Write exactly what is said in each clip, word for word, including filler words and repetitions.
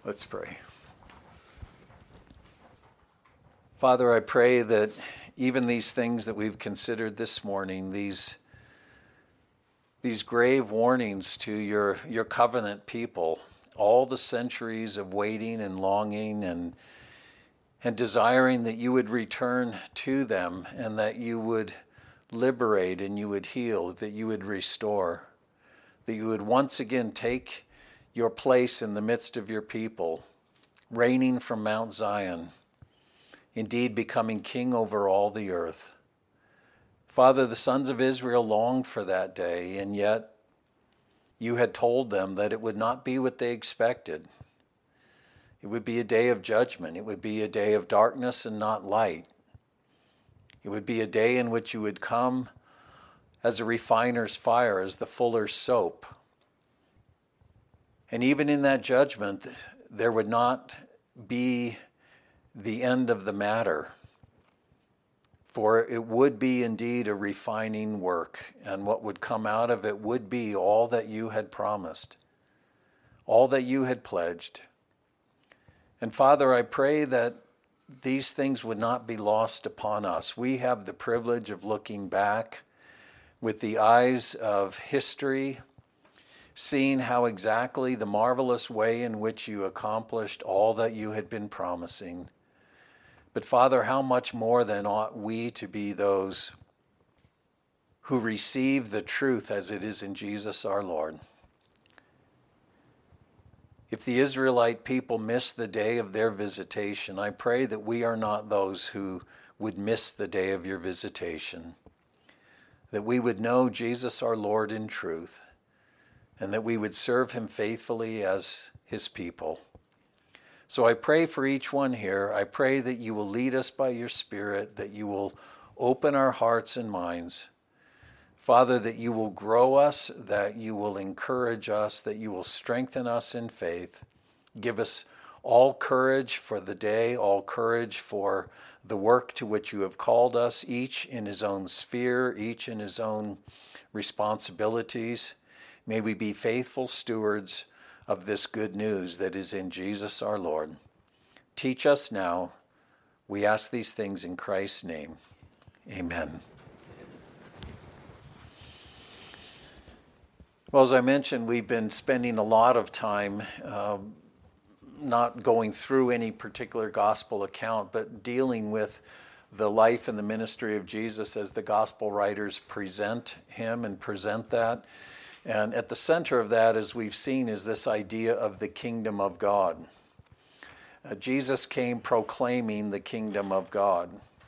Let's pray. Father, I pray that even these things that we've considered this morning, these, these grave warnings to your, your covenant people, all the centuries of waiting and longing and, and desiring that you would return to them and that you would liberate and you would heal, that you would restore, that you would once again take your place in the midst of your people, reigning from Mount Zion, indeed becoming king over all the earth. Father, the sons of Israel longed for that day, and yet you had told them that it would not be what they expected. It would be a day of judgment. It would be a day of darkness and not light. It would be a day in which you would come as a refiner's fire, as the fuller's soap. And even in that judgment, there would not be the end of the matter, for it would be indeed a refining work, and what would come out of it would be all that you had promised, all that you had pledged. And Father, I pray that these things would not be lost upon us. We have the privilege of looking back with the eyes of history, seeing how exactly the marvelous way in which you accomplished all that you had been promising. But Father, how much more then ought we to be those who receive the truth as it is in Jesus our Lord? If the Israelite people missed the day of their visitation, I pray that we are not those who would miss the day of your visitation, that we would know Jesus our Lord in truth, and that we would serve him faithfully as his people. So I pray for each one here. I pray that you will lead us by your Spirit, that you will open our hearts and minds. Father, that you will grow us, that you will encourage us, that you will strengthen us in faith. Give us all courage for the day, all courage for the work to which you have called us, each in his own sphere, each in his own responsibilities. May we be faithful stewards of this good news that is in Jesus our Lord. Teach us now. We ask these things in Christ's name. Amen. Well, as I mentioned, we've been spending a lot of time uh, not going through any particular gospel account, but dealing with the life and the ministry of Jesus as the gospel writers present him and present that. And at the center of that, as we've seen, is this idea of the kingdom of God. Uh, Jesus came proclaiming the kingdom of God.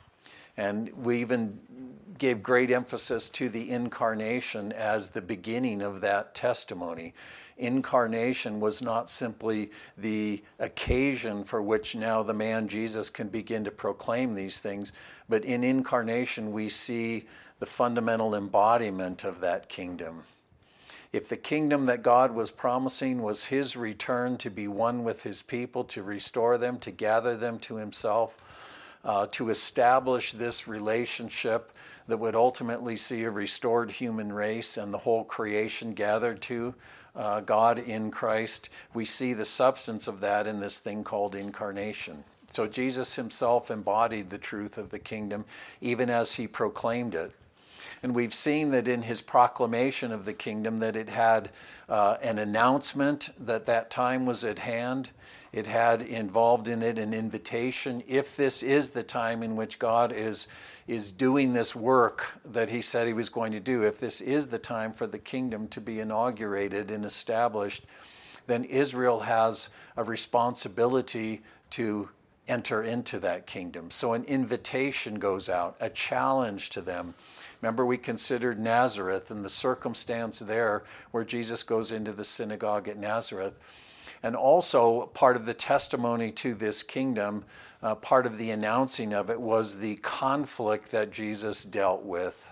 And we even gave great emphasis to the incarnation as the beginning of that testimony. Incarnation was not simply the occasion for which now the man Jesus can begin to proclaim these things, but in incarnation we see the fundamental embodiment of that kingdom. If the kingdom that God was promising was his return to be one with his people, to restore them, to gather them to himself, uh, to establish this relationship that would ultimately see a restored human race and the whole creation gathered to uh, God in Christ, we see the substance of that in this thing called incarnation. So Jesus himself embodied the truth of the kingdom even as he proclaimed it. And we've seen that in his proclamation of the kingdom that it had uh, an announcement that that time was at hand. It had involved in it an invitation. If this is the time in which God is, is doing this work that he said he was going to do, if this is the time for the kingdom to be inaugurated and established, then Israel has a responsibility to enter into that kingdom. So an invitation goes out, a challenge to them. Remember, we considered Nazareth and the circumstance there where Jesus goes into the synagogue at Nazareth. And also part of the testimony to this kingdom, uh, part of the announcing of it was the conflict that Jesus dealt with.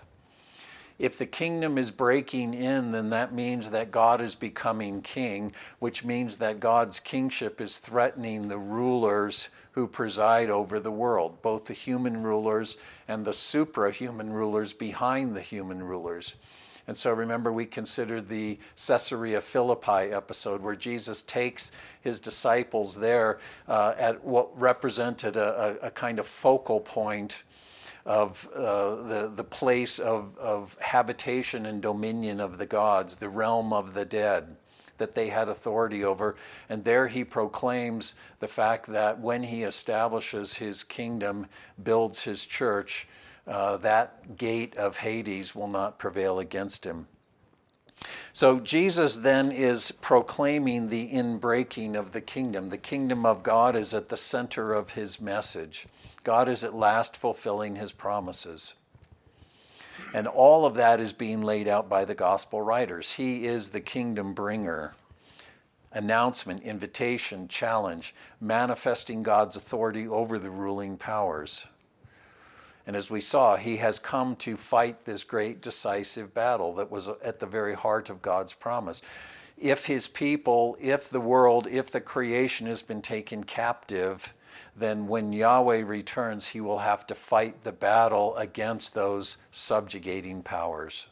If the kingdom is breaking in, then that means that God is becoming king, which means that God's kingship is threatening the rulers who preside over the world, both the human rulers and the suprahuman rulers behind the human rulers. And so remember, we considered the Caesarea Philippi episode where Jesus takes his disciples there uh, at what represented a, a, a kind of focal point of uh, the, the place of, of habitation and dominion of the gods, the realm of the dead that they had authority over. And there he proclaims the fact that when he establishes his kingdom, builds his church, uh, that gate of Hades will not prevail against him. So Jesus then is proclaiming the inbreaking of the kingdom. The kingdom of God is at the center of his message. God is at last fulfilling his promises. And all of that is being laid out by the gospel writers. He is the kingdom bringer. Announcement, invitation, challenge, manifesting God's authority over the ruling powers. And as we saw, he has come to fight this great decisive battle that was at the very heart of God's promise. If his people, if the world, if the creation has been taken captive, then when Yahweh returns, he will have to fight the battle against those subjugating powers.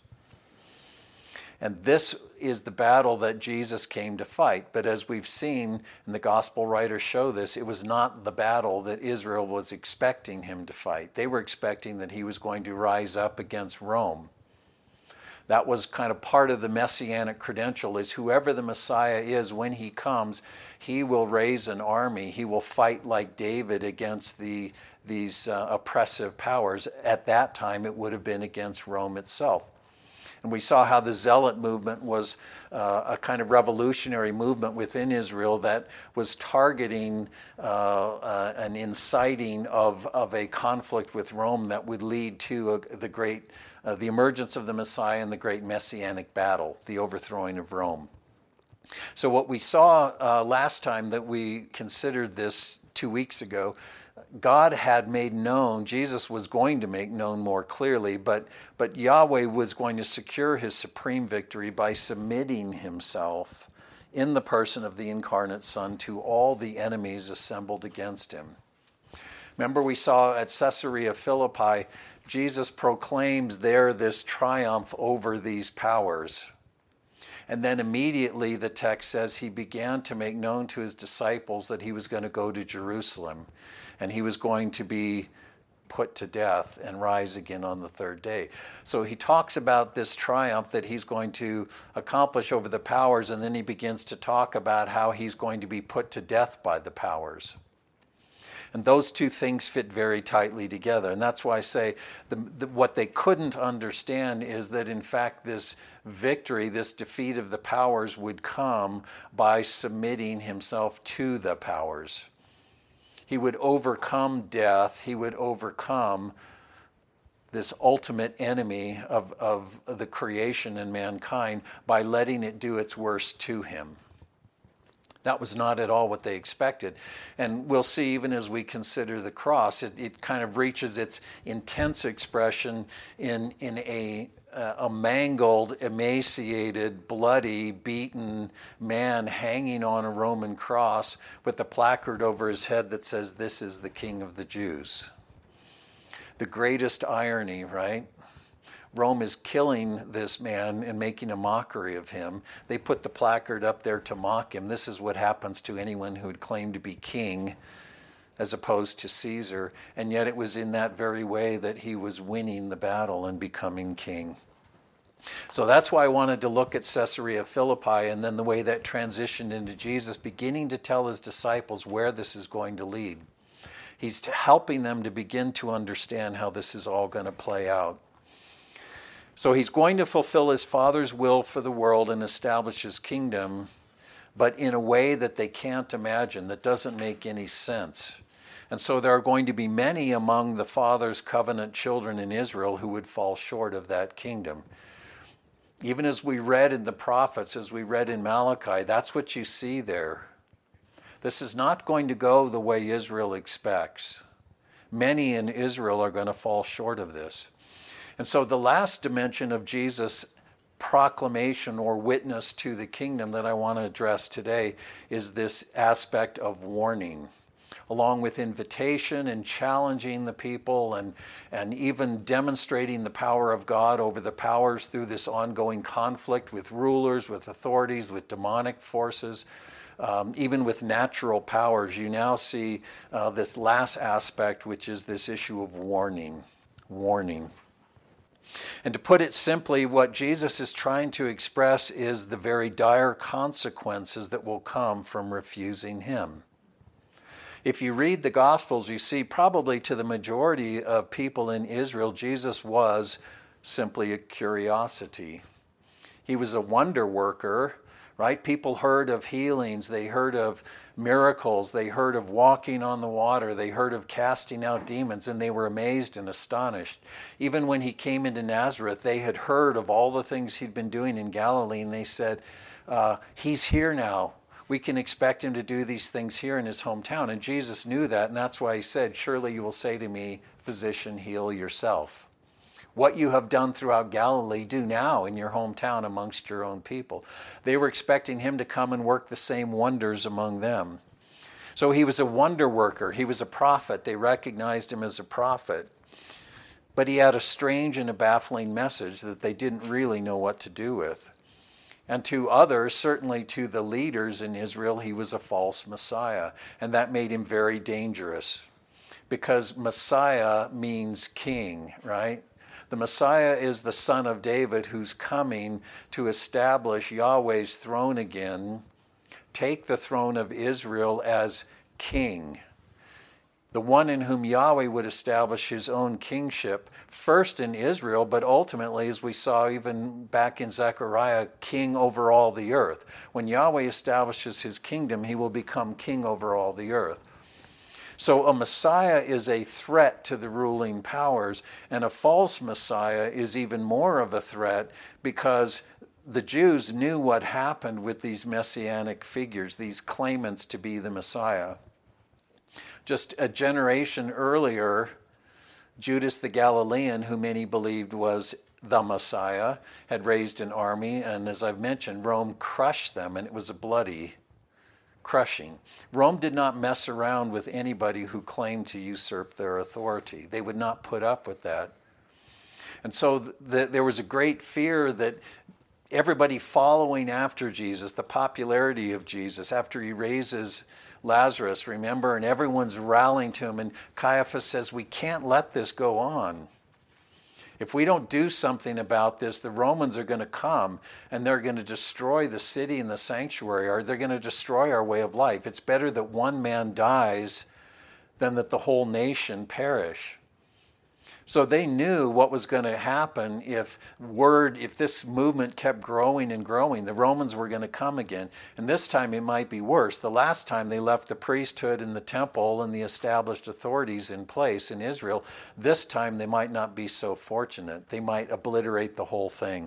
And this is the battle that Jesus came to fight. But as we've seen, and the gospel writers show this, it was not the battle that Israel was expecting him to fight. They were expecting that he was going to rise up against Rome. That was kind of part of the messianic credential, is whoever the Messiah is, when he comes, he will raise an army. He will fight like David against the, these uh, oppressive powers. At that time, it would have been against Rome itself. And we saw how the Zealot movement was uh, a kind of revolutionary movement within Israel that was targeting uh, uh, an inciting of, of a conflict with Rome that would lead to a, the great, uh, the emergence of the Messiah and the great messianic battle, the overthrowing of Rome. So what we saw uh, last time that we considered this two weeks ago, God had made known, Jesus was going to make known more clearly, but, but Yahweh was going to secure his supreme victory by submitting himself in the person of the incarnate Son to all the enemies assembled against him. Remember, we saw at Caesarea Philippi, Jesus proclaims there this triumph over these powers. And then immediately the text says he began to make known to his disciples that he was going to go to Jerusalem and he was going to be put to death and rise again on the third day. So he talks about this triumph that he's going to accomplish over the powers, and then he begins to talk about how he's going to be put to death by the powers. And those two things fit very tightly together. And that's why I say the, the, what they couldn't understand is that, in fact, this victory, this defeat of the powers would come by submitting himself to the powers. He would overcome death. He would overcome this ultimate enemy of, of the creation and mankind by letting it do its worst to him. That was not at all what they expected. And we'll see, even as we consider the cross, it, it kind of reaches its intense expression in, in a, uh, a mangled, emaciated, bloody, beaten man hanging on a Roman cross with a placard over his head that says, "This is the King of the Jews." The greatest irony, right? Rome is killing this man and making a mockery of him. They put the placard up there to mock him. This is what happens to anyone who would claim to be king as opposed to Caesar. And yet it was in that very way that he was winning the battle and becoming king. So that's why I wanted to look at Caesarea Philippi and then the way that transitioned into Jesus, beginning to tell his disciples where this is going to lead. He's helping them to begin to understand how this is all going to play out. So he's going to fulfill his Father's will for the world and establish his kingdom, but in a way that they can't imagine, that doesn't make any sense. And so there are going to be many among the Father's covenant children in Israel who would fall short of that kingdom. Even as we read in the prophets, as we read in Malachi, that's what you see there. This is not going to go the way Israel expects. Many in Israel are going to fall short of this. And so the last dimension of Jesus' proclamation or witness to the kingdom that I want to address today is this aspect of warning. along with invitation and challenging the people and, and even demonstrating the power of God over the powers through this ongoing conflict with rulers, with authorities, with demonic forces, um, even with natural powers. You now see uh, this last aspect, which is this issue of warning. Warning. And to put it simply, what Jesus is trying to express is the very dire consequences that will come from refusing him. If you read the Gospels, you see probably to the majority of people in Israel, Jesus was simply a curiosity. He was a wonder worker, right? People heard of healings, they heard of miracles, they heard of walking on the water, they heard of casting out demons, and they were amazed and astonished. Even when he came into Nazareth, they had heard of all the things he'd been doing in Galilee, and they said, uh, he's here now. We can expect him to do these things here in his hometown. And Jesus knew that, and that's why he said, surely you will say to me, physician, heal yourself. What you have done throughout Galilee, do now in your hometown amongst your own people. They were expecting him to come and work the same wonders among them. So he was a wonder worker. He was a prophet. They recognized him as a prophet. But he had a strange and a baffling message that they didn't really know what to do with. And to others, certainly to the leaders in Israel, he was a false Messiah. And that made him very dangerous. Because Messiah means king, right? The Messiah is the son of David who's coming to establish Yahweh's throne again, take the throne of Israel as king. The one in whom Yahweh would establish his own kingship, first in Israel, but ultimately, as we saw even back in Zechariah, king over all the earth. When Yahweh establishes his kingdom, he will become king over all the earth. So a Messiah is a threat to the ruling powers, and a false Messiah is even more of a threat because the Jews knew what happened with these messianic figures, these claimants to be the Messiah. Just a generation earlier, Judas the Galilean, who many believed was the Messiah, had raised an army, and as I've mentioned, Rome crushed them, and it was a bloody crushing. Rome did not mess around with anybody who claimed to usurp their authority. They would not put up with that. And so th- th- there was a great fear that everybody following after Jesus, the popularity of Jesus, after he raises Lazarus, remember, and everyone's rallying to him, and Caiaphas says, we can't let this go on. If we don't do something about this, the Romans are going to come and they're going to destroy the city and the sanctuary, or they're going to destroy our way of life. It's better that one man dies than that the whole nation perish. So they knew what was going to happen if word, if this movement kept growing and growing. The Romans were going to come again. And this time it might be worse. The last time they left the priesthood and the temple and the established authorities in place in Israel. This time they might not be so fortunate. They might obliterate the whole thing.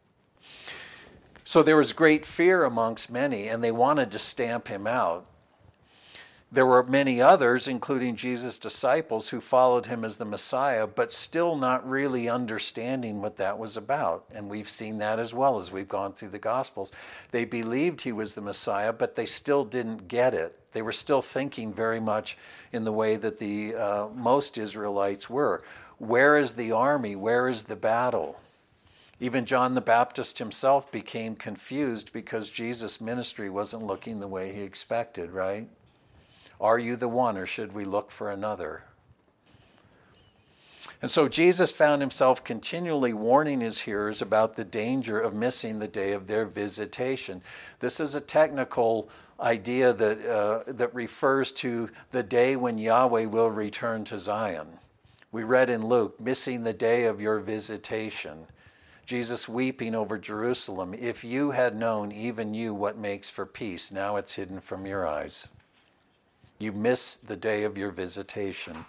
So there was great fear amongst many, and they wanted to stamp him out. There were many others, including Jesus' disciples, who followed him as the Messiah, but still not really understanding what that was about. And we've seen that as well as we've gone through the Gospels. They believed he was the Messiah, but they still didn't get it. They were still thinking very much in the way that the uh, most Israelites were. Where is the army? Where is the battle? Even John the Baptist himself became confused because Jesus' ministry wasn't looking the way he expected, right? Are you the one, or should we look for another? And so Jesus found himself continually warning his hearers about the danger of missing the day of their visitation. This is a technical idea that, uh, that refers to the day when Yahweh will return to Zion. We read in Luke, missing the day of your visitation. Jesus weeping over Jerusalem. If you had known, even you, what makes for peace, now it's hidden from your eyes. You miss the day of your visitation.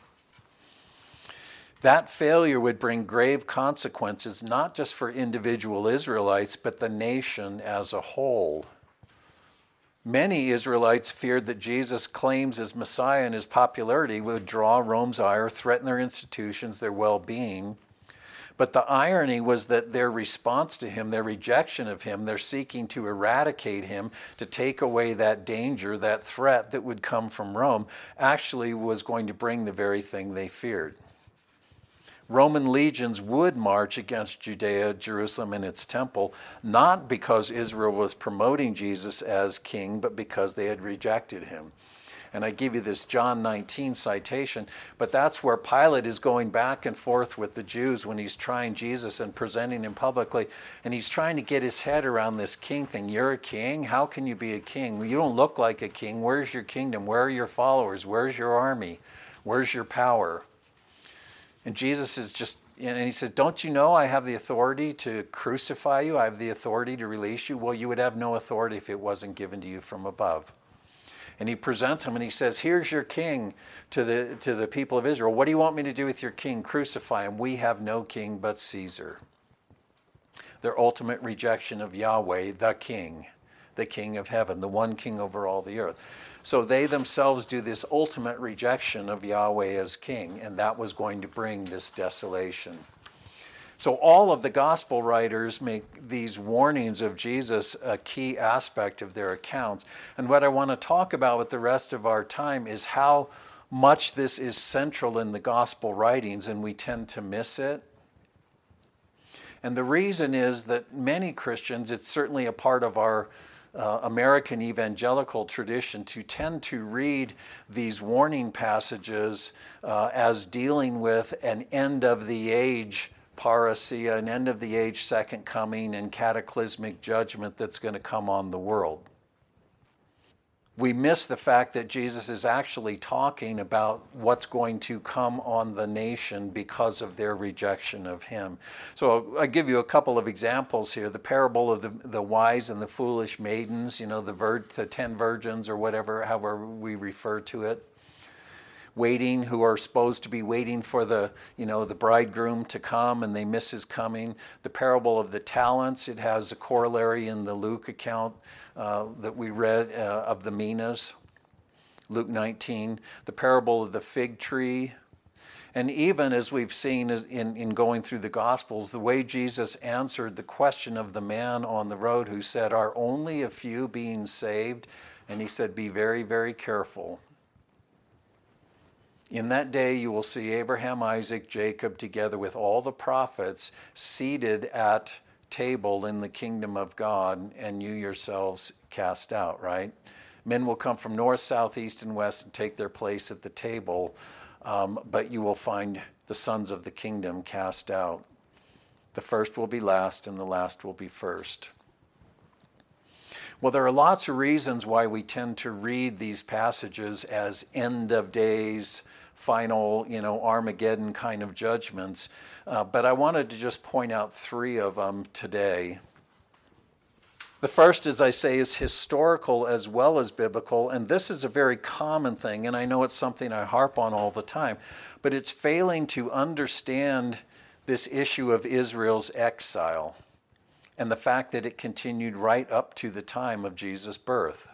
That failure would bring grave consequences, not just for individual Israelites, but the nation as a whole. Many Israelites feared that Jesus' claims as Messiah and his popularity would draw Rome's ire, threaten their institutions, their well-being. But the irony was that their response to him, their rejection of him, their seeking to eradicate him, to take away that danger, that threat that would come from Rome, actually was going to bring the very thing they feared. Roman legions would march against Judea, Jerusalem, and its temple, not because Israel was promoting Jesus as king, but because they had rejected him. And I give you this John nineteen citation, but that's where Pilate is going back and forth with the Jews when he's trying Jesus and presenting him publicly, and he's trying to get his head around this king thing. You're a king? How can you be a king? You don't look like a king. Where's your kingdom? Where are your followers? Where's your army? Where's your power? And Jesus is just, and he said, don't you know I have the authority to crucify you? I have the authority to release you. Well, you would have no authority if it wasn't given to you from above. And he presents him and he says, here's your king to the, to the people of Israel. What do you want me to do with your king? Crucify him. We have no king but Caesar. Their ultimate rejection of Yahweh, the king, the king of heaven, the one king over all the earth. So they themselves do this ultimate rejection of Yahweh as king, and that was going to bring this desolation. So all of the gospel writers make these warnings of Jesus a key aspect of their accounts. And what I want to talk about with the rest of our time is how much this is central in the gospel writings, and we tend to miss it. And the reason is that many Christians, it's certainly a part of our Uh, American evangelical tradition to tend to read these warning passages uh, as dealing with an end of the age parousia, an end of the age second coming and cataclysmic judgment that's going to come on the world. We miss the fact that Jesus is actually talking about what's going to come on the nation because of their rejection of him. So I'll give you a couple of examples here. The parable of the, the wise and the foolish maidens, you know, the, vir- the ten virgins or whatever, however we refer to it. Waiting, who are supposed to be waiting for the, you know, the bridegroom to come and they miss his coming. The parable of the talents, it has a corollary in the Luke account uh, that we read uh, of the minas, Luke nineteen. The parable of the fig tree. And even as we've seen in, in going through the Gospels, the way Jesus answered the question of the man on the road who said, are only a few being saved? And he said, be very, very careful. In that day you will see Abraham, Isaac, Jacob, together with all the prophets, seated at table in the kingdom of God, and you yourselves cast out, right? Men will come from north, south, east, and west and take their place at the table, um, but you will find the sons of the kingdom cast out. The first will be last, and the last will be first. Well, there are lots of reasons why we tend to read these passages as end of days, final, you know, Armageddon kind of judgments. Uh, but I wanted to just point out three of them today. The first, as I say, is historical as well as biblical, and this is a very common thing, and I know it's something I harp on all the time, but it's failing to understand this issue of Israel's exile and the fact that it continued right up to the time of Jesus' birth.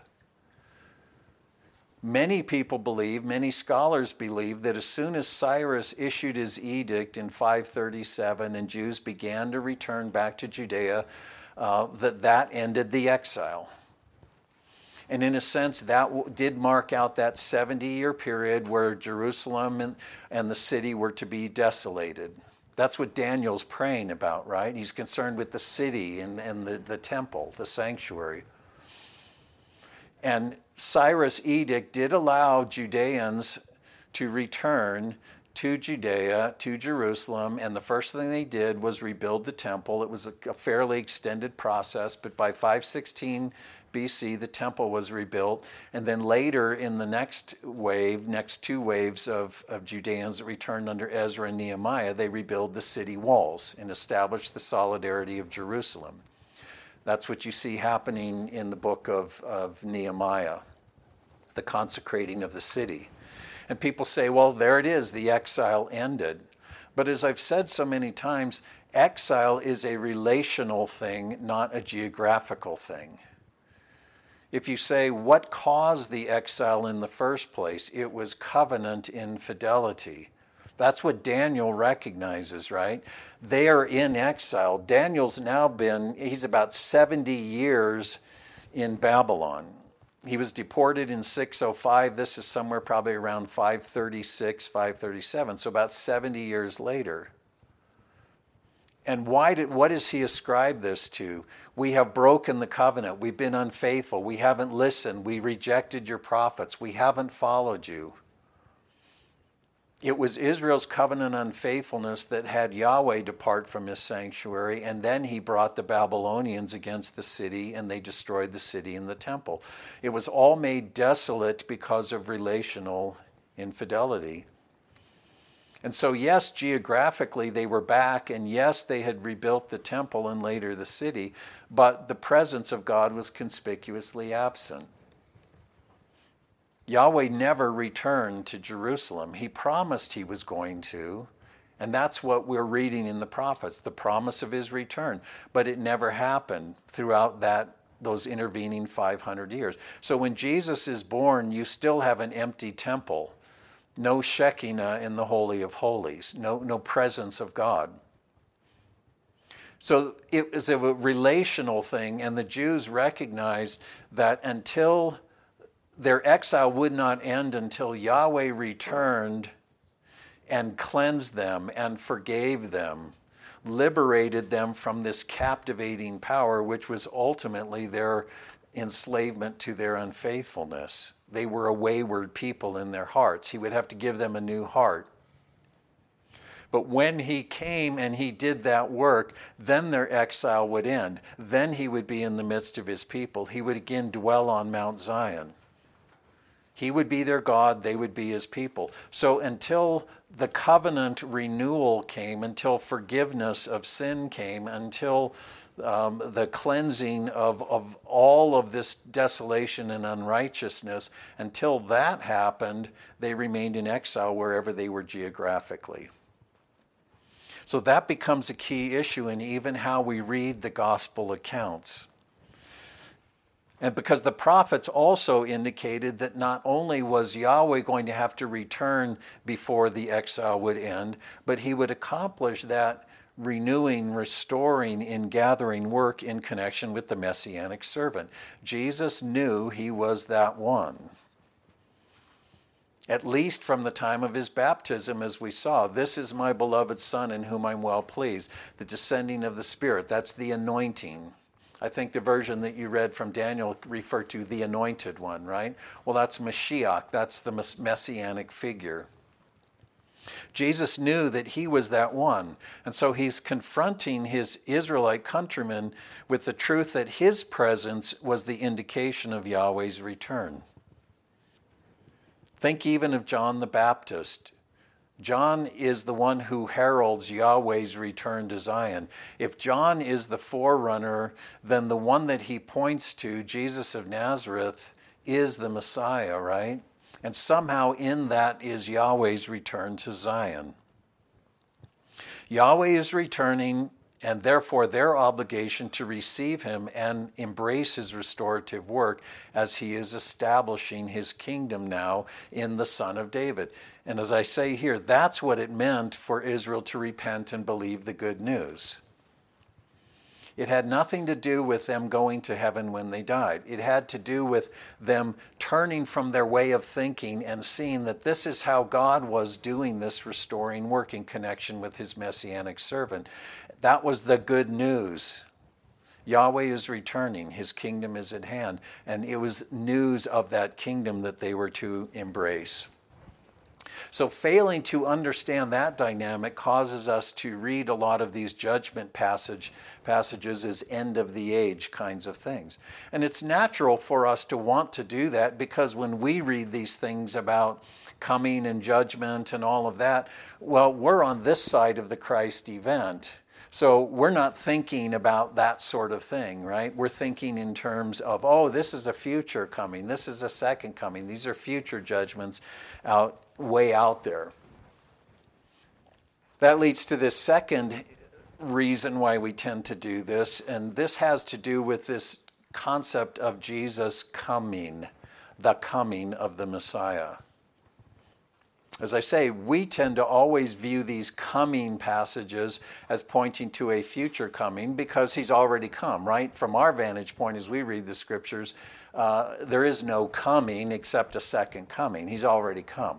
Many people believe, many scholars believe, that as soon as Cyrus issued his edict in five thirty-seven and Jews began to return back to Judea, uh, that that ended the exile. And in a sense, that w- did mark out that seventy-year period where Jerusalem and, and the city were to be desolated. That's what Daniel's praying about, right? He's concerned with the city and, and the, the temple, the sanctuary. And Cyrus' edict did allow Judeans to return to Judea, to Jerusalem, and the first thing they did was rebuild the temple. It was a, a fairly extended process, but by five sixteen B C, the temple was rebuilt. And then later in the next wave, next two waves of, of Judeans that returned under Ezra and Nehemiah, they rebuild the city walls and established the solidarity of Jerusalem. That's what you see happening in the book of, of Nehemiah, the consecrating of the city. And people say, well, there it is, the exile ended. But as I've said so many times, exile is a relational thing, not a geographical thing. If you say, what caused the exile in the first place? It was covenant infidelity. That's what Daniel recognizes, right? They are in exile. Daniel's now been, he's about seventy years in Babylon. He was deported in six oh five. This is somewhere probably around five thirty-six, five thirty-seven, so about seventy years later. And why did, what does he ascribe this to? We have broken the covenant. We've been unfaithful. We haven't listened. We rejected your prophets. We haven't followed you. It was Israel's covenant unfaithfulness that had Yahweh depart from his sanctuary, and then he brought the Babylonians against the city, and they destroyed the city and the temple. It was all made desolate because of relational infidelity. And so, yes, geographically they were back, and yes, they had rebuilt the temple and later the city, but the presence of God was conspicuously absent. Yahweh never returned to Jerusalem. He promised he was going to, and that's what we're reading in the prophets, the promise of his return. But it never happened throughout that those intervening five hundred years. So when Jesus is born, you still have an empty temple, no Shekinah in the Holy of Holies, no, no presence of God. So it was a relational thing, and the Jews recognized that until their exile would not end until Yahweh returned and cleansed them and forgave them, liberated them from this captivating power, which was ultimately their enslavement to their unfaithfulness. They were a wayward people in their hearts. He would have to give them a new heart. But when he came and he did that work, then their exile would end. Then he would be in the midst of his people. He would again dwell on Mount Zion. He would be their God, they would be his people. So until the covenant renewal came, until forgiveness of sin came, until um, the cleansing of, of all of this desolation and unrighteousness, until that happened, they remained in exile wherever they were geographically. So that becomes a key issue in even how we read the gospel accounts. And because the prophets also indicated that not only was Yahweh going to have to return before the exile would end, but he would accomplish that renewing, restoring, and gathering work in connection with the Messianic servant. Jesus knew he was that one. At least from the time of his baptism, as we saw, this is my beloved Son in whom I'm well pleased. The descending of the Spirit, that's the anointing. I think the version that you read from Daniel referred to the anointed one, right? Well, that's Mashiach. That's the messianic figure. Jesus knew that he was that one. And so he's confronting his Israelite countrymen with the truth that his presence was the indication of Yahweh's return. Think even of John the Baptist. John is the one who heralds Yahweh's return to Zion. If John is the forerunner, then the one that he points to, Jesus of Nazareth, is the Messiah, right? And somehow in that is Yahweh's return to Zion. Yahweh is returning, and therefore their obligation to receive him and embrace his restorative work as he is establishing his kingdom now in the Son of David. And as I say here, that's what it meant for Israel to repent and believe the good news. It had nothing to do with them going to heaven when they died. It had to do with them turning from their way of thinking and seeing that this is how God was doing this restoring work in connection with his messianic servant. That was the good news. Yahweh is returning. His kingdom is at hand. And it was news of that kingdom that they were to embrace. So failing to understand that dynamic causes us to read a lot of these judgment passage, passages as end of the age kinds of things. And it's natural for us to want to do that because when we read these things about coming and judgment and all of that, well, we're on this side of the Christ event. So we're not thinking about that sort of thing, right? We're thinking in terms of, oh, this is a future coming. This is a second coming. These are future judgments out way out there. That leads to this second reason why we tend to do this, and this has to do with this concept of Jesus coming, the coming of the Messiah. As I say, we tend to always view these coming passages as pointing to a future coming because he's already come, right? From our vantage point as we read the scriptures, uh, there is no coming except a second coming. He's already come.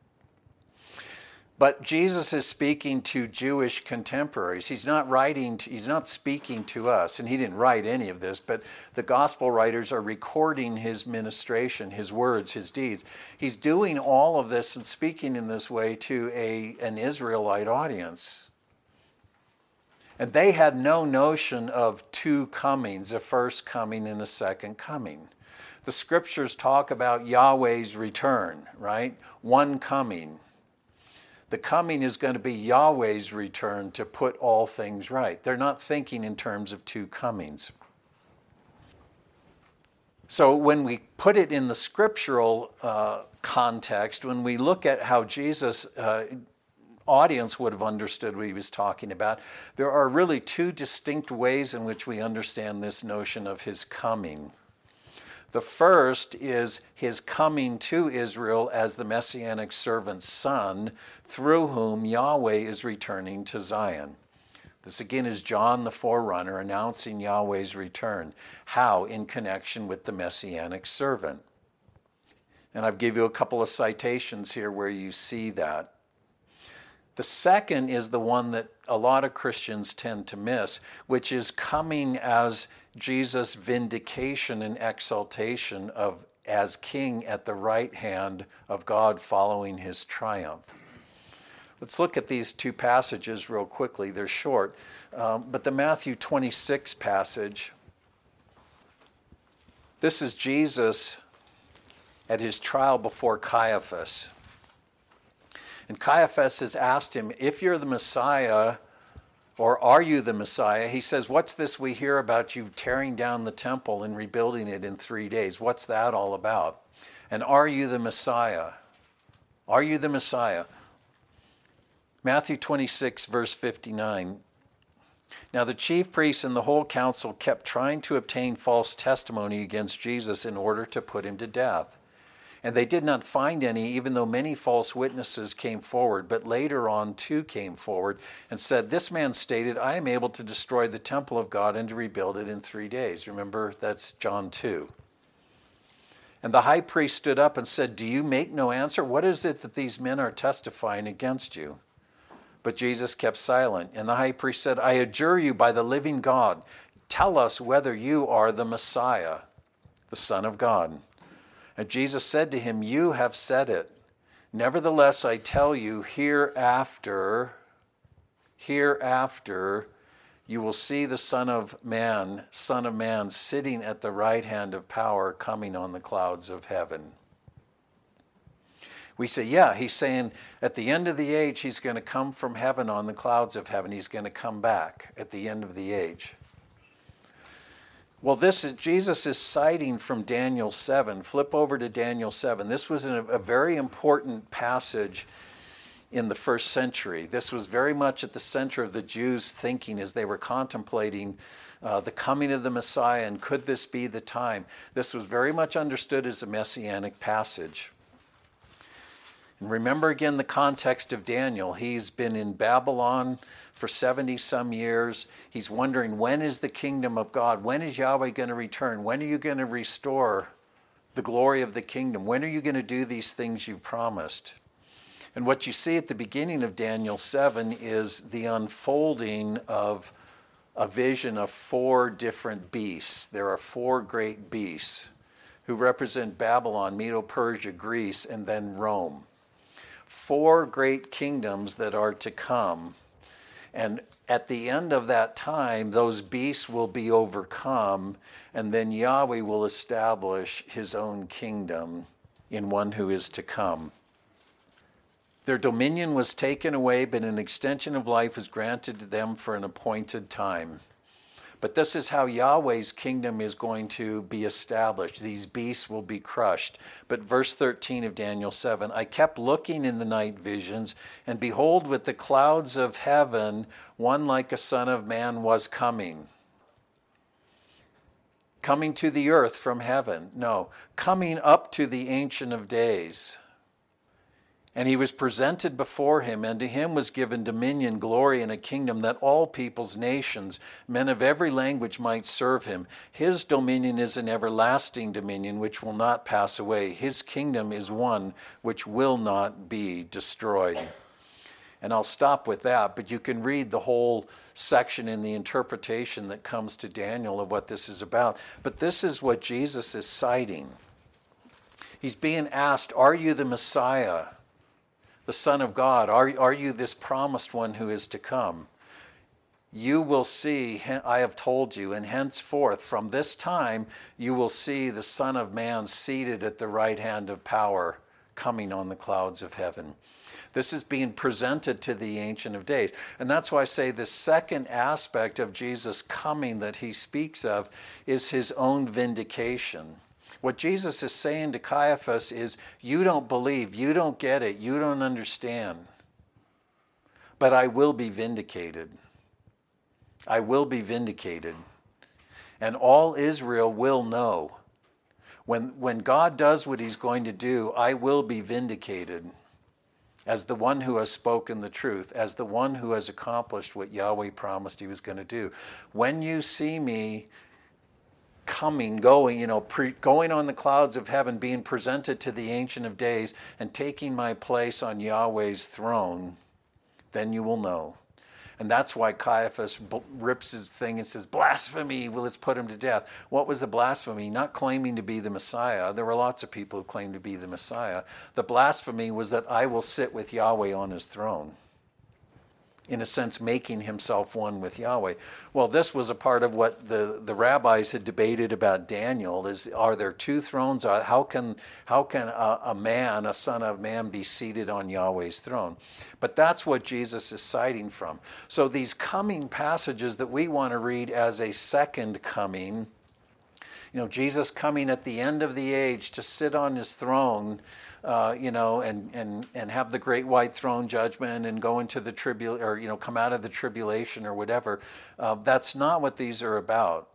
But Jesus is speaking to Jewish contemporaries. He's not writing, to, he's not speaking to us, and he didn't write any of this, but the gospel writers are recording his ministration, his words, his deeds. He's doing all of this and speaking in this way to a, an Israelite audience. And they had no notion of two comings, a first coming and a second coming. The scriptures talk about Yahweh's return, right? One coming. The coming is going to be Yahweh's return to put all things right. They're not thinking in terms of two comings. So when we put it in the scriptural uh, context, when we look at how Jesus' uh, audience would have understood what he was talking about, there are really two distinct ways in which we understand this notion of his coming. The first is his coming to Israel as the Messianic servant's son, through whom Yahweh is returning to Zion. This again is John the forerunner announcing Yahweh's return. How? In connection with the Messianic servant. And I've given you a couple of citations here where you see that. The second is the one that a lot of Christians tend to miss, which is coming as Jesus' vindication and exaltation of as king at the right hand of God following his triumph. Let's look at these two passages real quickly. They're short, um, but the Matthew twenty-six passage, this is Jesus at his trial before Caiaphas. And Caiaphas has asked him, if you're the Messiah, or are you the Messiah? He says, what's this we hear about you tearing down the temple and rebuilding it in three days? What's that all about? And are you the Messiah? Are you the Messiah? Matthew twenty-six, verse fifty-nine. Now the chief priests and the whole council kept trying to obtain false testimony against Jesus in order to put him to death. And they did not find any, even though many false witnesses came forward. But later on, two came forward and said, this man stated, I am able to destroy the temple of God and to rebuild it in three days. Remember, that's John two. And the high priest stood up and said, do you make no answer? What is it that these men are testifying against you? But Jesus kept silent. And the high priest said, I adjure you by the living God, tell us whether you are the Messiah, the Son of God. And Jesus said to him, you have said it. Nevertheless, I tell you, hereafter, hereafter, you will see the Son of Man, Son of Man, sitting at the right hand of power, coming on the clouds of heaven. We say, yeah, he's saying at the end of the age, he's going to come from heaven on the clouds of heaven. He's going to come back at the end of the age. Well, this is, Jesus is citing from Daniel seven. Flip over to Daniel seven. This was a, a very important passage in the first century. This was very much at the center of the Jews' thinking as they were contemplating uh, the coming of the Messiah and could this be the time. This was very much understood as a messianic passage. And remember again the context of Daniel. He's been in Babylon for seventy some years. He's wondering, when is the kingdom of God? When is Yahweh going to return? When are you going to restore the glory of the kingdom? When are you going to do these things you promised? And what you see at the beginning of Daniel seven is the unfolding of a vision of four different beasts. There are four great beasts who represent Babylon, Medo-Persia, Greece, and then Rome. Four great kingdoms that are to come. And at the end of that time, those beasts will be overcome, and then Yahweh will establish his own kingdom in one who is to come. Their dominion was taken away, but an extension of life was granted to them for an appointed time. But this is how Yahweh's kingdom is going to be established. These beasts will be crushed. But verse thirteen of Daniel seven, I kept looking in the night visions, and behold, with the clouds of heaven, one like a son of man was coming. Coming to the earth from heaven. No, coming up to the Ancient of Days. And he was presented before him, and to him was given dominion, glory, and a kingdom, that all peoples, nations, men of every language might serve him. His dominion is an everlasting dominion which will not pass away. His kingdom is one which will not be destroyed. And I'll stop with that, but you can read the whole section in the interpretation that comes to Daniel of what this is about. But this is what Jesus is citing. He's being asked, are you the Messiah, the Son of God? Are, are you this promised one who is to come? You will see, I have told you, and henceforth from this time you will see the Son of Man seated at the right hand of power, coming on the clouds of heaven. This is being presented to the Ancient of Days. And that's why I say the second aspect of Jesus' coming that he speaks of is his own vindication. What Jesus is saying to Caiaphas is, you don't believe, you don't get it, you don't understand. But I will be vindicated. I will be vindicated. And all Israel will know. When, when God does what he's going to do, I will be vindicated as the one who has spoken the truth, as the one who has accomplished what Yahweh promised he was going to do. When you see me coming, going, you know, pre, going on the clouds of heaven, being presented to the Ancient of Days and taking my place on Yahweh's throne, then you will know. And that's why Caiaphas rips his thing and says, blasphemy, well, let's put him to death. What was the blasphemy? Not claiming to be the Messiah. There were lots of people who claimed to be the Messiah. The blasphemy was that I will sit with Yahweh on his throne. In a sense, making himself one with Yahweh. Well, this was a part of what the, the rabbis had debated about Daniel, is are there two thrones? How can, how can a, a man, a son of man, be seated on Yahweh's throne? But that's what Jesus is citing from. So these coming passages that we want to read as a second coming, you know, Jesus coming at the end of the age to sit on his throne, Uh, you know, and, and, and have the great white throne judgment and go into the tribul or, you know, come out of the tribulation or whatever. Uh, that's not what these are about.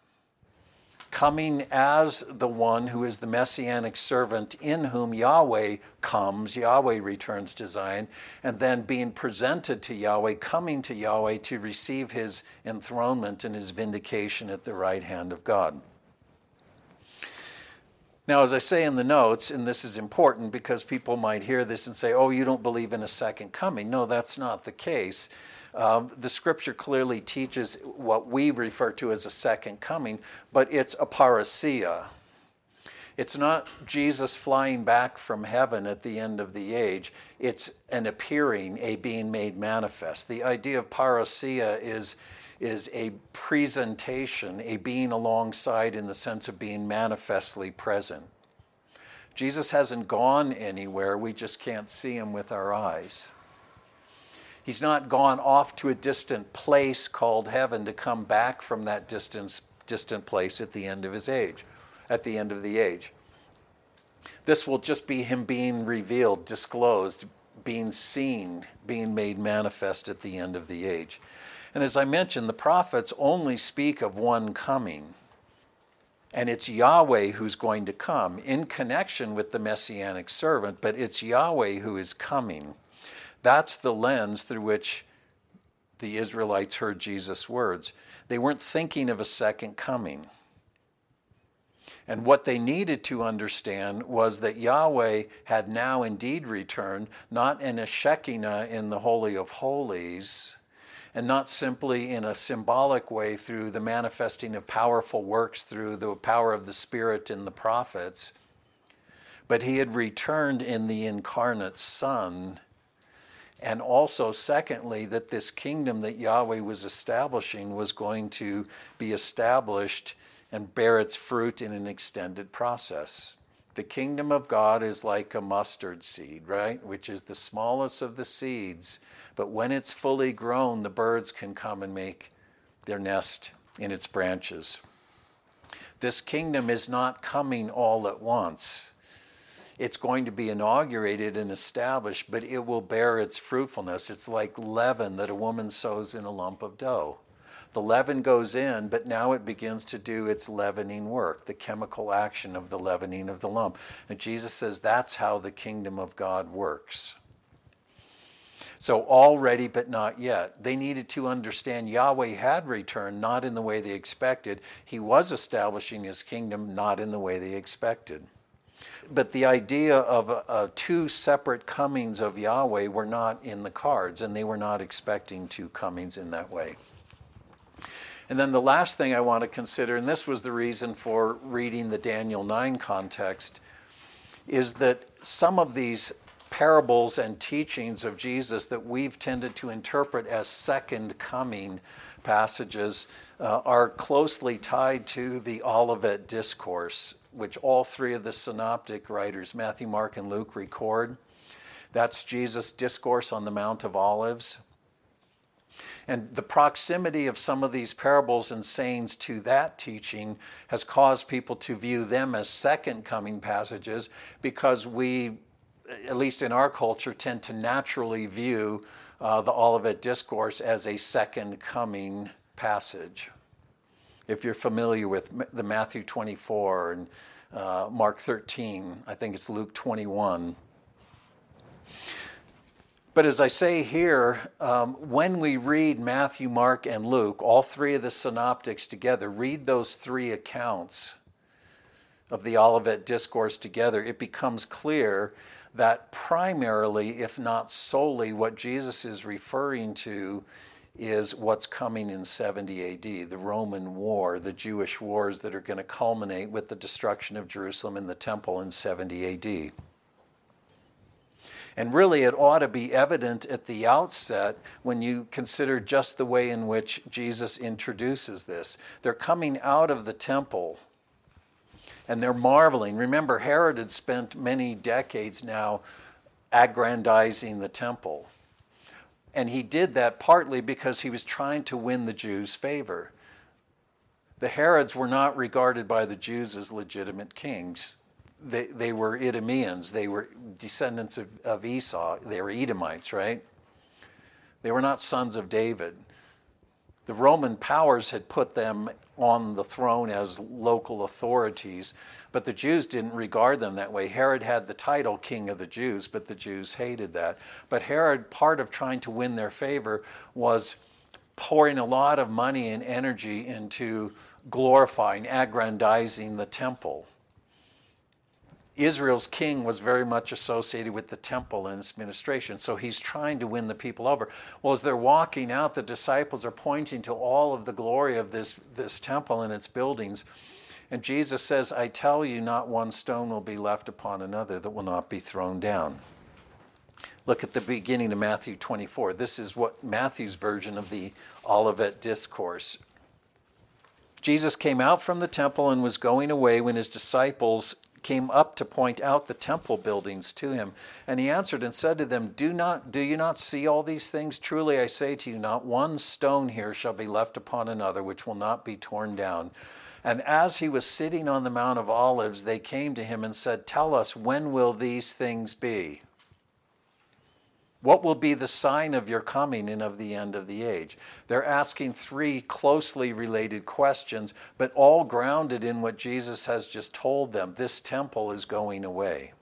Coming as the one who is the messianic servant in whom Yahweh comes, Yahweh returns to Zion, and then being presented to Yahweh, coming to Yahweh to receive his enthronement and his vindication at the right hand of God. Now, as I say in the notes, and this is important because people might hear this and say, oh, you don't believe in a second coming. No, that's not the case. Um, the scripture clearly teaches what we refer to as a second coming, but it's a parousia. It's not Jesus flying back from heaven at the end of the age. It's an appearing, a being made manifest. The idea of parousia is is a presentation, a being alongside in the sense of being manifestly present. Jesus hasn't gone anywhere, we just can't see him with our eyes. He's not gone off to a distant place called heaven to come back from that distant, distant place at the end of his age, at the end of the age. This will just be him being revealed, disclosed, being seen, being made manifest at the end of the age. And as I mentioned, the prophets only speak of one coming. And it's Yahweh who's going to come in connection with the messianic servant, but it's Yahweh who is coming. That's the lens through which the Israelites heard Jesus' words. They weren't thinking of a second coming. And what they needed to understand was that Yahweh had now indeed returned, not in a Shekinah in the Holy of Holies, and not simply in a symbolic way through the manifesting of powerful works through the power of the Spirit in the prophets, but he had returned in the incarnate Son. And also, secondly, that this kingdom that Yahweh was establishing was going to be established and bear its fruit in an extended process. The kingdom of God is like a mustard seed, right? Which is the smallest of the seeds. But when it's fully grown, the birds can come and make their nest in its branches. This kingdom is not coming all at once. It's going to be inaugurated and established, but it will bear its fruitfulness. It's like leaven that a woman sows in a lump of dough. The leaven goes in, but now it begins to do its leavening work, the chemical action of the leavening of the lump. And Jesus says that's how the kingdom of God works. So already, but not yet. They needed to understand Yahweh had returned, not in the way they expected. He was establishing his kingdom, not in the way they expected. But the idea of uh, uh, two separate comings of Yahweh were not in the cards, and they were not expecting two comings in that way. And then the last thing I want to consider, and this was the reason for reading the Daniel nine context, is that some of these parables and teachings of Jesus that we've tended to interpret as second coming passages uh, are closely tied to the Olivet Discourse, which all three of the synoptic writers, Matthew, Mark, and Luke, record. That's Jesus' discourse on the Mount of Olives. And the proximity of some of these parables and sayings to that teaching has caused people to view them as second coming passages, because we, at least in our culture, tend to naturally view uh, the Olivet Discourse as a second coming passage. If you're familiar with the Matthew twenty-four and uh, Mark thirteen, I think it's Luke twenty-one. But as I say here, um, when we read Matthew, Mark, and Luke, all three of the synoptics together, read those three accounts of the Olivet Discourse together, it becomes clear that primarily, if not solely, what Jesus is referring to is what's coming in seventy A D, the Roman war, the Jewish wars that are going to culminate with the destruction of Jerusalem and the temple in seventy A D. And really, it ought to be evident at the outset when you consider just the way in which Jesus introduces this. They're coming out of the temple, and they're marveling. Remember, Herod had spent many decades now aggrandizing the temple. And he did that partly because he was trying to win the Jews' favor. The Herods were not regarded by the Jews as legitimate kings. They, they were Idumeans. They were descendants of, of Esau. They were Edomites, right? They were not sons of David. The Roman powers had put them on the throne as local authorities, but the Jews didn't regard them that way. Herod had the title King of the Jews, but the Jews hated that. But Herod, part of trying to win their favor was pouring a lot of money and energy into glorifying, aggrandizing the temple. Israel's king was very much associated with the temple and its administration, so he's trying to win the people over. Well, as they're walking out, the disciples are pointing to all of the glory of this, this temple and its buildings. And Jesus says, I tell you, not one stone will be left upon another that will not be thrown down. Look at the beginning of Matthew twenty-four. This is what Matthew's version of the Olivet Discourse. Jesus came out from the temple and was going away when his disciples came up to point out the temple buildings to him. And he answered and said to them, Do not, do you not see all these things? Truly I say to you, not one stone here shall be left upon another, which will not be torn down. And as he was sitting on the Mount of Olives, they came to him and said, Tell us, when will these things be? What will be the sign of your coming and of the end of the age? They're asking three closely related questions, but all grounded in what Jesus has just told them. This temple is going away.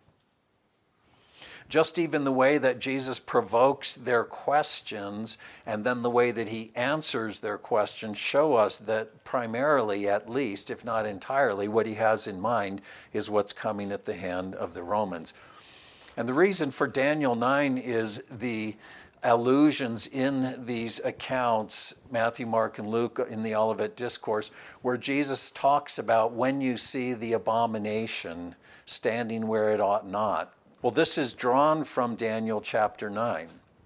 Just even the way that Jesus provokes their questions and then the way that he answers their questions show us that primarily, at least, if not entirely, what he has in mind is what's coming at the hand of the Romans. And the reason for Daniel nine is the allusions in these accounts, Matthew, Mark, and Luke in the Olivet Discourse, where Jesus talks about when you see the abomination standing where it ought not. Well, this is drawn from Daniel chapter nine.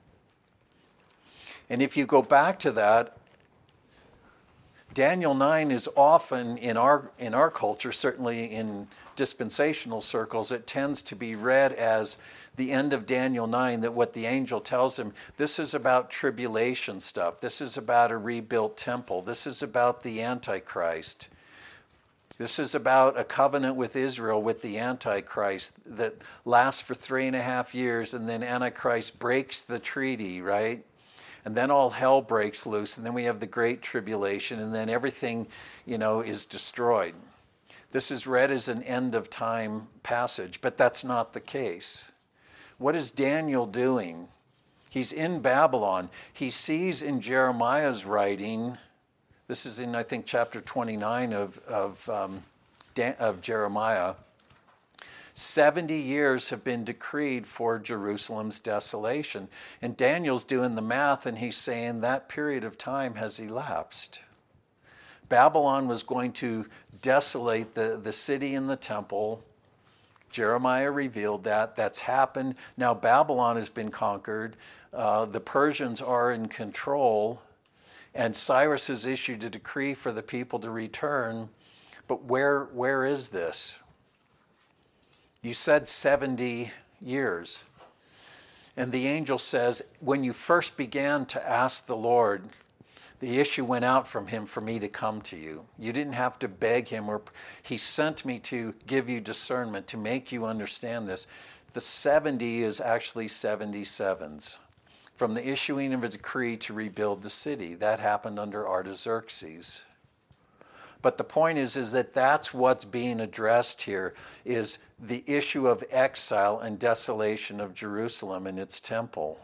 And if you go back to that, Daniel nine is often in our in our culture, certainly in dispensational circles, it tends to be read as the end of Daniel nine, that what the angel tells him, this is about tribulation stuff. This is about a rebuilt temple. This is about the Antichrist. This is about a covenant with Israel with the Antichrist that lasts for three and a half years, and then Antichrist breaks the treaty, right? And then all hell breaks loose, and then we have the Great Tribulation, and then everything, you know, is destroyed. This is read as an end of time passage, but that's not the case. What is Daniel doing? He's in Babylon. He sees in Jeremiah's writing, this is in, I think, chapter twenty-nine of, of, um, Dan, of Jeremiah, seventy years have been decreed for Jerusalem's desolation. And Daniel's doing the math, and he's saying that period of time has elapsed. Babylon was going to desolate the, the city and the temple. Jeremiah revealed that. That's happened. Now Babylon has been conquered. Uh, the Persians are in control. And Cyrus has issued a decree for the people to return. But where where is this? You said seventy years. And the angel says, when you first began to ask the Lord, the issue went out from him for me to come to you. You didn't have to beg him, or he sent me to give you discernment, to make you understand this. The seventy is actually seventy-sevens. From the issuing of a decree to rebuild the city. That happened under Artaxerxes. But the point is, is that that's what's being addressed here, is the issue of exile and desolation of Jerusalem and its temple.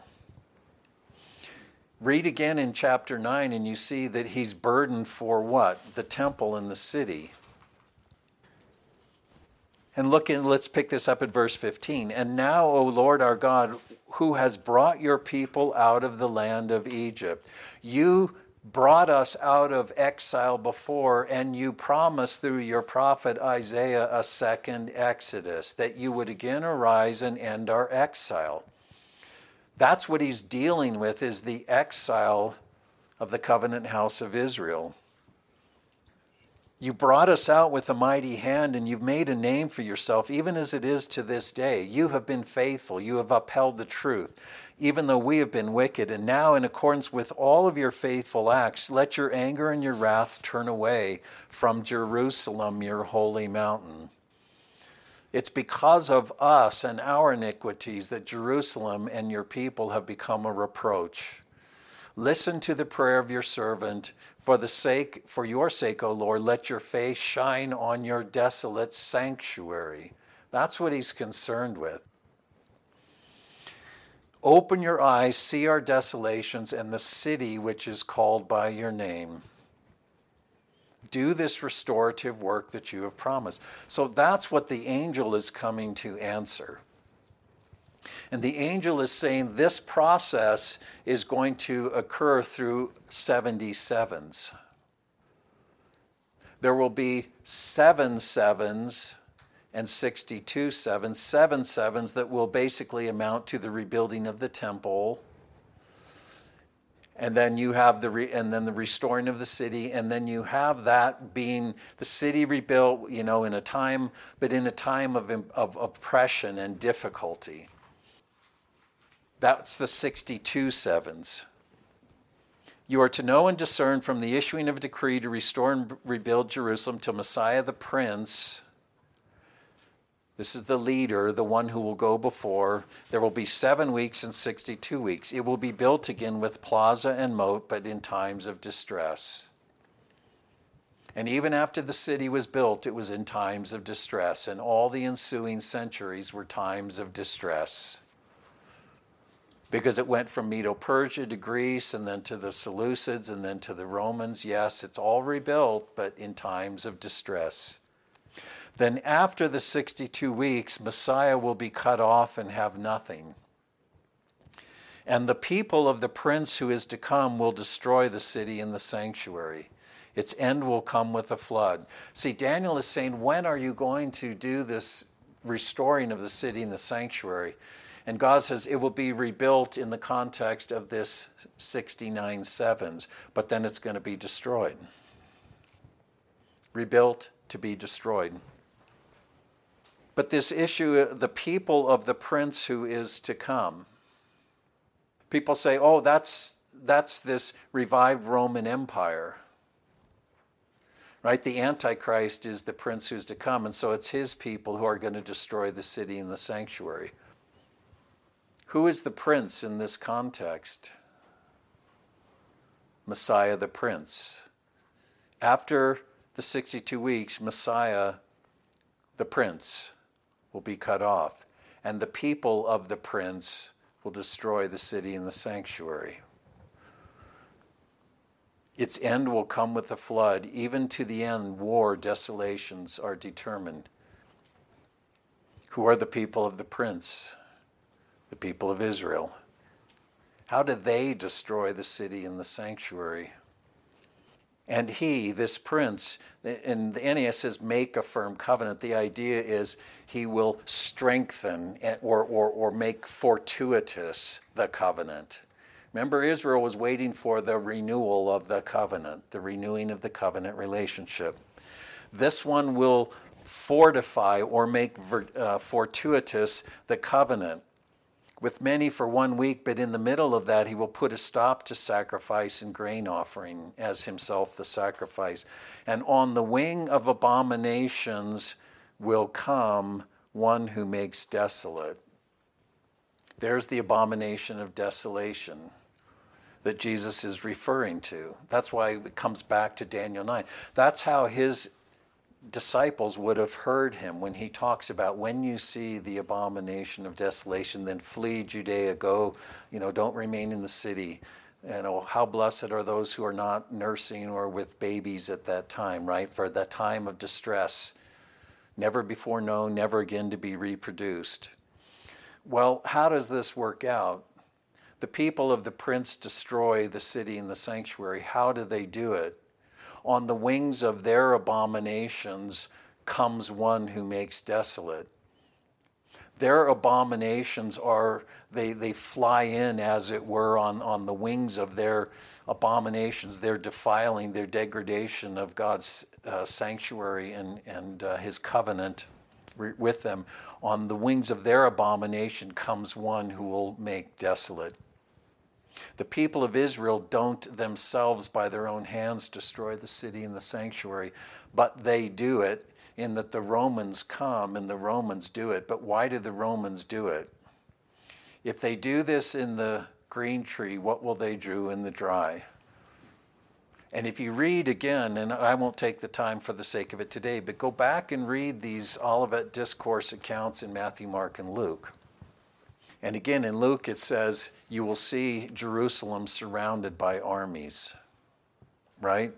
Read again in chapter nine and you see that he's burdened for what? The temple and the city. And look in, let's pick this up at verse fifteen. And now, O Lord our God, who has brought your people out of the land of Egypt, you brought us out of exile before, and you promised through your prophet Isaiah a second exodus, that you would again arise and end our exile. That's what he's dealing with, is the exile of the covenant house of Israel. You brought us out with a mighty hand, and you've made a name for yourself, even as it is to this day. You have been faithful. You have upheld the truth, even though we have been wicked. And now, in accordance with all of your faithful acts, let your anger and your wrath turn away from Jerusalem, your holy mountain. It's because of us and our iniquities that Jerusalem and your people have become a reproach. Listen to the prayer of your servant. For the sake, for your sake, O Lord, let your face shine on your desolate sanctuary. That's what he's concerned with. Open your eyes, see our desolations and the city which is called by your name. Do this restorative work that you have promised. So that's what the angel is coming to answer. And the angel is saying this process is going to occur through seventy sevens. There will be seven sevens and sixty-two sevens, seven sevens that will basically amount to the rebuilding of the temple. And then you have the re- and then the restoring of the city, and then you have that being the city rebuilt, you know, in a time, but in a time of, of oppression and difficulty. That's the sixty-two sevens. You are to know and discern from the issuing of a decree to restore and rebuild Jerusalem till Messiah the Prince. This is the leader, the one who will go before. There will be seven weeks and sixty-two weeks. It will be built again with plaza and moat, but in times of distress. And even after the city was built, it was in times of distress, and all the ensuing centuries were times of distress. Because it went from Medo-Persia to Greece, and then to the Seleucids, and then to the Romans. Yes, it's all rebuilt, but in times of distress. Then after the sixty-two weeks, Messiah will be cut off and have nothing. And the people of the prince who is to come will destroy the city and the sanctuary. Its end will come with a flood. See, Daniel is saying, when are you going to do this restoring of the city and the sanctuary? And God says it will be rebuilt in the context of this sixty-nine sevens, but then it's going to be destroyed. Rebuilt to be destroyed. But this issue, the people of the prince who is to come. People say, oh, that's that's this revived Roman Empire. Right? The Antichrist is the prince who's to come, and so it's his people who are going to destroy the city and the sanctuary. Who is the prince in this context? Messiah the Prince. After the sixty-two weeks, Messiah the Prince will be cut off, and the people of the Prince will destroy the city and the sanctuary. Its end will come with a flood. Even to the end, war, desolations are determined. Who are the people of the Prince? The people of Israel. How did they destroy the city and the sanctuary? And he, this prince, and the N A S says make a firm covenant. The idea is he will strengthen or, or, or make fortuitous the covenant. Remember, Israel was waiting for the renewal of the covenant, the renewing of the covenant relationship. This one will fortify or make uh, fortuitous the covenant with many for one week, but in the middle of that he will put a stop to sacrifice and grain offering as himself the sacrifice. And on the wing of abominations will come one who makes desolate. There's the abomination of desolation that Jesus is referring to. That's why it comes back to Daniel nine. That's how his disciples would have heard him when he talks about when you see the abomination of desolation, then flee Judea, go, you know, don't remain in the city. You know, how blessed are those who are not nursing or with babies at that time, right? For that time of distress, never before known, never again to be reproduced. Well, how does this work out? The people of the prince destroy the city and the sanctuary. How do they do it? On the wings of their abominations comes one who makes desolate. Their abominations are, they, they fly in, as it were, on, on the wings of their abominations. They're defiling, their degradation of God's uh, sanctuary and, and uh, his covenant re- with them. On the wings of their abomination comes one who will make desolate. The people of Israel don't themselves by their own hands destroy the city and the sanctuary, but they do it in that the Romans come and the Romans do it. But why do the Romans do it? If they do this in the green tree, what will they do in the dry? And if you read again, and I won't take the time for the sake of it today, but go back and read these Olivet Discourse accounts in Matthew, Mark, and Luke. And again, in Luke it says, you will see Jerusalem surrounded by armies, right?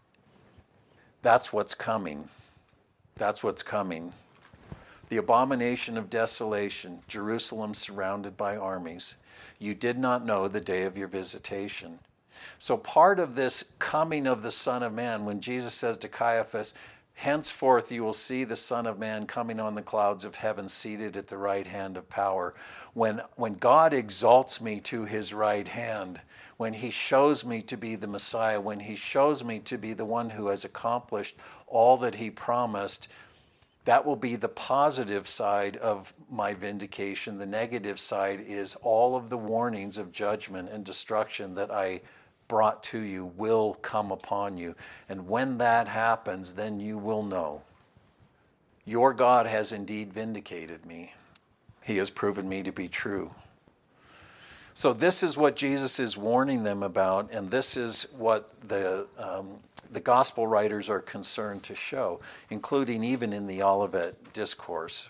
That's what's coming. That's what's coming. The abomination of desolation, Jerusalem surrounded by armies. You did not know the day of your visitation. So part of this coming of the Son of Man, when Jesus says to Caiaphas, henceforth you will see the Son of Man coming on the clouds of heaven, seated at the right hand of power. When, when God exalts me to his right hand, when he shows me to be the Messiah, when he shows me to be the one who has accomplished all that he promised, that will be the positive side of my vindication. The negative side is all of the warnings of judgment and destruction that I brought to you will come upon you. And when that happens, then you will know. Your God has indeed vindicated me. He has proven me to be true. So this is what Jesus is warning them about, and this is what the um, the gospel writers are concerned to show, including even in the Olivet Discourse.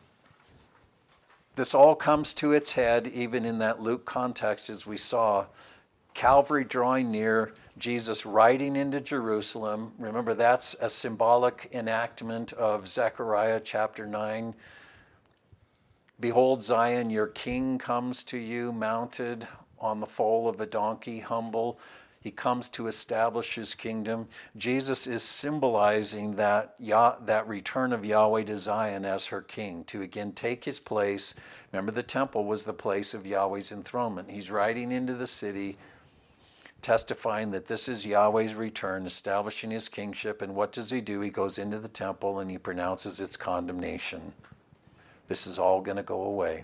This all comes to its head, even in that Luke context, as we saw, Calvary drawing near, Jesus riding into Jerusalem. Remember, that's a symbolic enactment of Zechariah chapter nine. Behold, Zion, your king comes to you, mounted on the foal of a donkey, humble. He comes to establish his kingdom. Jesus is symbolizing that, Yah, that return of Yahweh to Zion as her king, to again take his place. Remember, the temple was the place of Yahweh's enthronement. He's riding into the city, testifying that this is Yahweh's return, establishing his kingship. And what does he do? He goes into the temple and he pronounces its condemnation. This is all going to go away.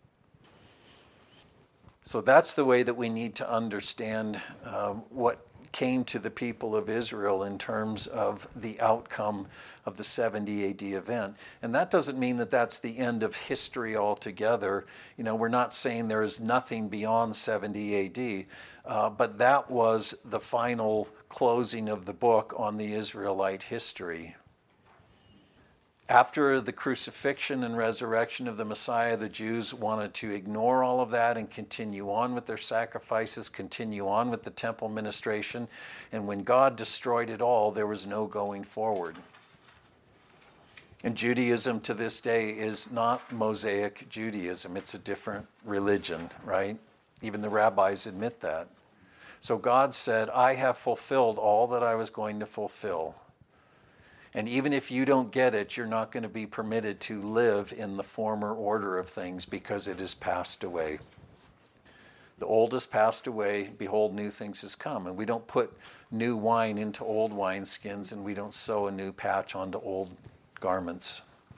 So that's the way that we need to understand uh, what came to the people of Israel in terms of the outcome of the seventy A D event. And that doesn't mean that that's the end of history altogether. You know, we're not saying there is nothing beyond seventy A D, uh, but that was the final closing of the book on the Israelite history. After the crucifixion and resurrection of the Messiah, the Jews wanted to ignore all of that and continue on with their sacrifices, continue on with the temple ministration. And when God destroyed it all, there was no going forward. And Judaism to this day is not Mosaic Judaism. It's a different religion, right? Even the rabbis admit that. So God said, I have fulfilled all that I was going to fulfill. And even if you don't get it, you're not going to be permitted to live in the former order of things because it has passed away. The old has passed away, behold, new things has come. And we don't put new wine into old wineskins, and we don't sew a new patch onto old garments.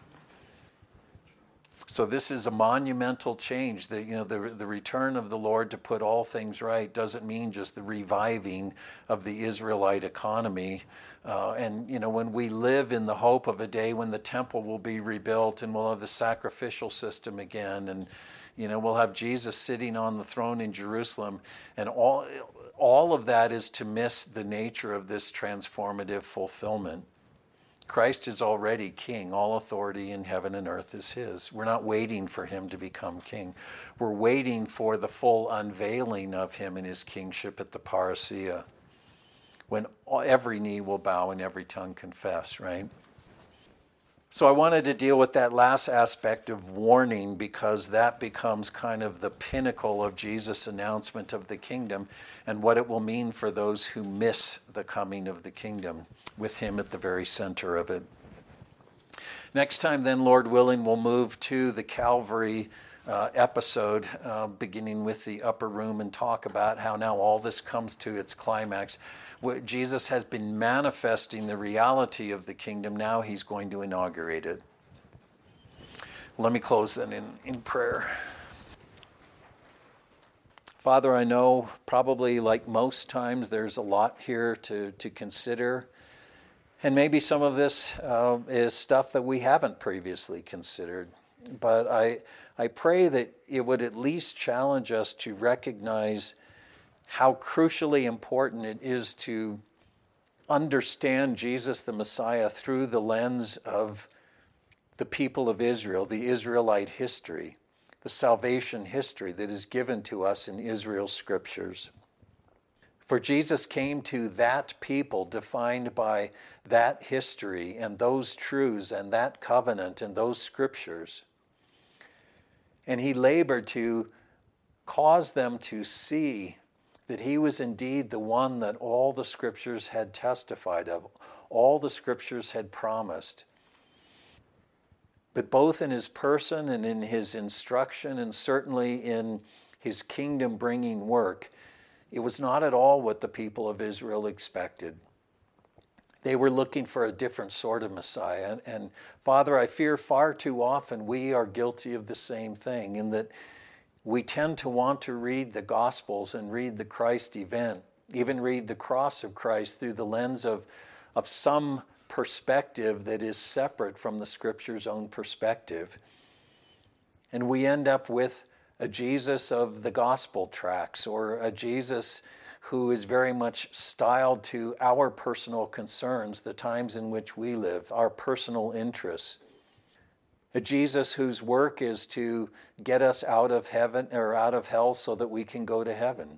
So this is a monumental change. The, you know, the, the return of the Lord to put all things right doesn't mean just the reviving of the Israelite economy. Uh, and, you know, when we live in the hope of a day when the temple will be rebuilt and we'll have the sacrificial system again, and, you know, we'll have Jesus sitting on the throne in Jerusalem, and all, all of that is to miss the nature of this transformative fulfillment. Christ is already king. All authority in heaven and earth is his. We're not waiting for him to become king. We're waiting for the full unveiling of him and his kingship at the parousia, when every knee will bow and every tongue confess, right? So I wanted to deal with that last aspect of warning, because that becomes kind of the pinnacle of Jesus' announcement of the kingdom and what it will mean for those who miss the coming of the kingdom, with him at the very center of it. Next time then, Lord willing, we'll move to the Calvary uh, episode, uh, beginning with the upper room, and talk about how now all this comes to its climax. Jesus has been manifesting the reality of the kingdom. Now he's going to inaugurate it. Let me close then in, in prayer. Father, I know probably like most times there's a lot here to, to consider. And maybe some of this uh, is stuff that we haven't previously considered. But I, I pray that it would at least challenge us to recognize how crucially important it is to understand Jesus the Messiah through the lens of the people of Israel, the Israelite history, the salvation history that is given to us in Israel's scriptures. For Jesus came to that people defined by that history and those truths and that covenant and those scriptures. And he labored to cause them to see that he was indeed the one that all the scriptures had testified of, all the scriptures had promised. But both in his person and in his instruction, and certainly in his kingdom-bringing work, it was not at all what the people of Israel expected. They were looking for a different sort of Messiah. And, and Father, I fear far too often we are guilty of the same thing, in that we tend to want to read the Gospels and read the Christ event, even read the cross of Christ through the lens of, of some perspective that is separate from the Scripture's own perspective. And we end up with a Jesus of the gospel tracts, or a Jesus who is very much styled to our personal concerns, the times in which we live, our personal interests. A Jesus whose work is to get us out of heaven or out of hell so that we can go to heaven.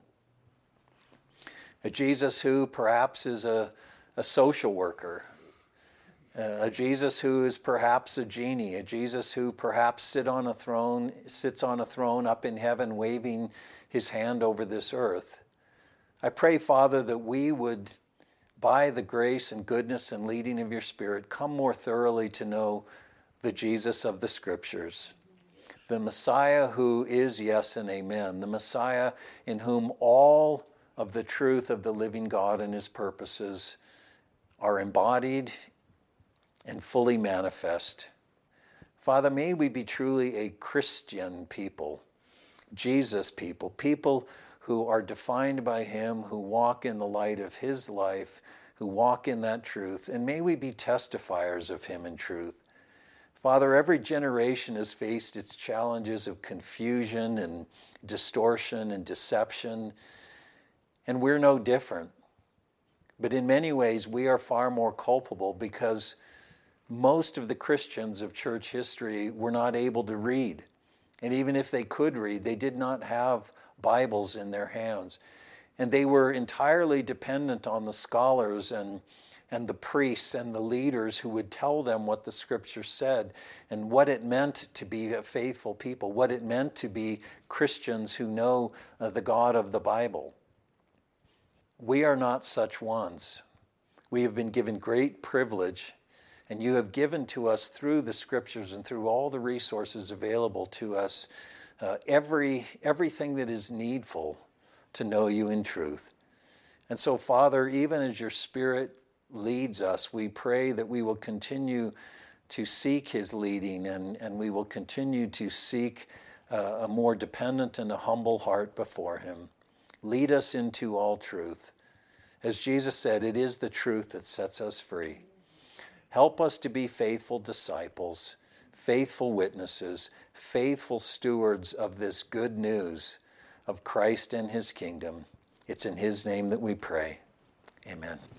A Jesus who perhaps is a, a social worker. A Jesus who is perhaps a genie. A Jesus who perhaps sit on a throne, sits on a throne up in heaven waving his hand over this earth. I pray, Father, that we would, by the grace and goodness and leading of your Spirit, come more thoroughly to know the Jesus of the Scriptures, the Messiah who is yes and amen, the Messiah in whom all of the truth of the living God and his purposes are embodied and fully manifest. Father, may we be truly a Christian people, Jesus people, people who are defined by him, who walk in the light of his life, who walk in that truth, and may we be testifiers of him in truth. Father, every generation has faced its challenges of confusion and distortion and deception, and we're no different. But in many ways, we are far more culpable because most of the Christians of church history were not able to read. And even if they could read, they did not have Bibles in their hands. And they were entirely dependent on the scholars and, and the priests and the leaders who would tell them what the Scripture said and what it meant to be a faithful people, what it meant to be Christians who know uh, the God of the Bible. We are not such ones. We have been given great privilege, and you have given to us through the Scriptures and through all the resources available to us uh, every everything that is needful to know you in truth. And so, Father, even as your Spirit leads us, we pray that we will continue to seek his leading, and, and we will continue to seek uh, a more dependent and a humble heart before him. Lead us into all truth. As Jesus said, it is the truth that sets us free. Help us to be faithful disciples, faithful witnesses, faithful stewards of this good news of Christ and his kingdom. It's in his name that we pray. Amen.